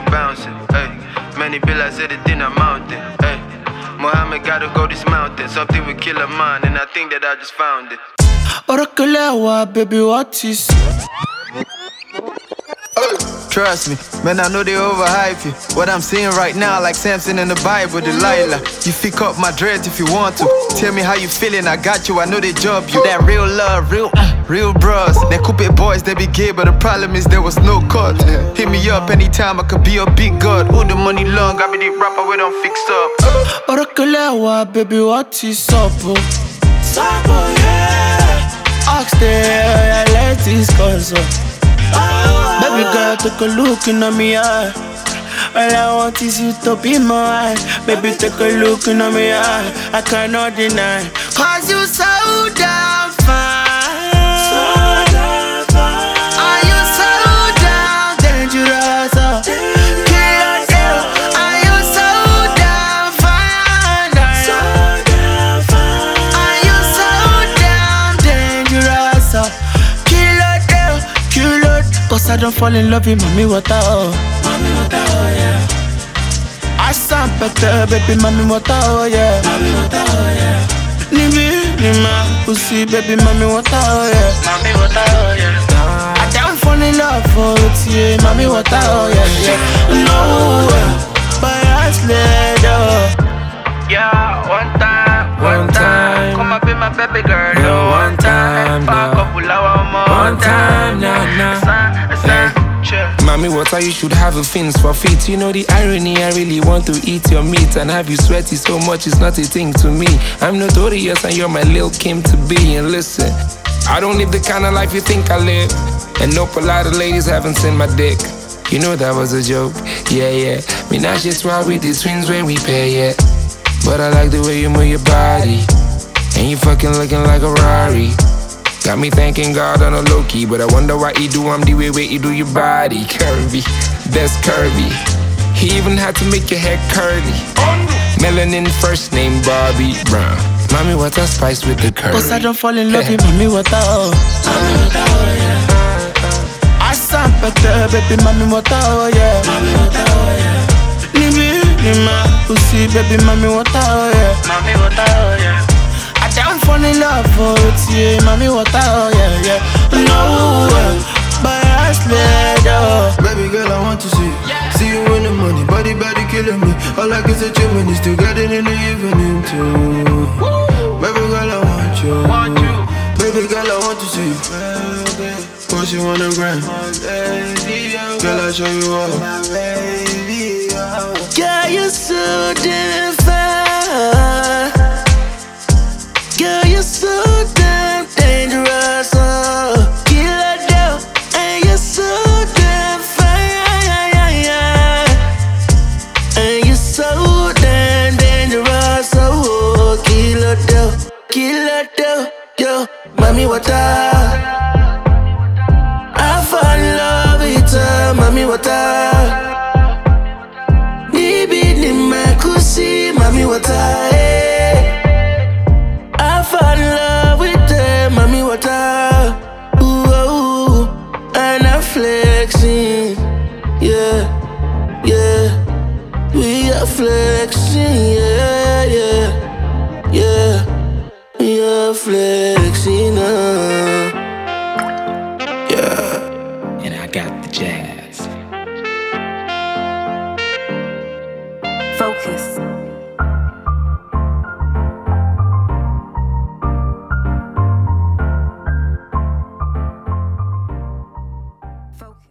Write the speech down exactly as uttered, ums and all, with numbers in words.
bouncing. Hey, many bills said it in a mountain. Hey, Muhammad gotta go this mountain. Something will kill a man, and I think that I just found it. Orokelewa, baby, what is? Trust me, man, I know they overhype you. What I'm seeing right now, like Samson in the Bible, Delilah. You pick up my dreads if you want to. Tell me how you feeling, I got you, I know they job you. That real love, real, real bros. They Coupe boys, they be gay, but the problem is there was no cut. Hit me up anytime, I could be a big god. All the money long, I be the rapper, we don't fix up. Orokelewa, baby, what is up? Sapo, yeah. Ask there, let this console. Baby girl, take a look in me eye. All I want is you to be mine. Baby, take a look in me eye. I cannot deny, cause you so damn fine. So damn fine. Are you so damn dangerous? Killer, are you so damn fine? So damn fine. Are you so damn dangerous? Killer, killer. Cause I don't fall in love with mommy water, oh. Mommy water, oh yeah. I sound better, baby, mommy water, oh yeah. Mommy water, oh yeah. Nibi, nima, pussy, baby, mommy water, oh yeah. Mommy water, oh yeah. I don't fall in love for it, yeah. Mommy water, oh yeah, yeah. No, but I slid, oh. Yeah, one time, one, One time. time. Come up be my baby girl, No, no, one time, Fuck no. up, pull out one more One time, nah, nah. It's a, it's a, Mommy, what are you should have a fins for feet. You know the irony, I really want to eat your meat and have you sweaty so much, it's not a thing to me. I'm notorious and you're my Lil' Kim to be. And listen, I don't live the kind of life you think I live. And nope, a lot of ladies haven't seen my dick. You know that was a joke, yeah, yeah. Me now shit's wild with the twins when we pair, yeah. But I like the way you move your body. And you fucking looking like a Rari. Got me thanking God on a low-key, but I wonder why he do I'm the way where he do your body. Curvy, that's curvy. He even had to make your hair curly. Melanin first name Bobby Brown. Mommy, what's a spice with the curry? Cause I don't fall in love with mommy water, oh. Mommy water, oh yeah. I sound better, baby, mommy water, oh yeah. Mommy water, oh yeah. Nibi, nima, pussy, baby, mommy water, oh yeah. mommy water, oh yeah. I don't fall in love for it, yeah. Mommy water, oh yeah, yeah. No, but I slid, oh. Baby girl, I want to see you. See you in the morning, body, body killing me. All I can say to me is together in the evening too. Baby girl, I want you. Want you. Baby girl, I want to see you. Post you on the gram. Girl, I'll show you all. Girl, you're so damn fine. Girl, you're so damn dangerous, oh. Killer down, and you're so damn fine. And you're so damn dangerous, oh. Killer down, killer down, yo. Mommy, water. I fall in love with her, mommy, water. Mommy, water, hey. I fall in love with them, mommy, water. Ooh, ooh, and I'm flexing, yeah, yeah. We are flexing, yeah, yeah, yeah. We are flexing, uh, yeah. And I got the jazz. Focus.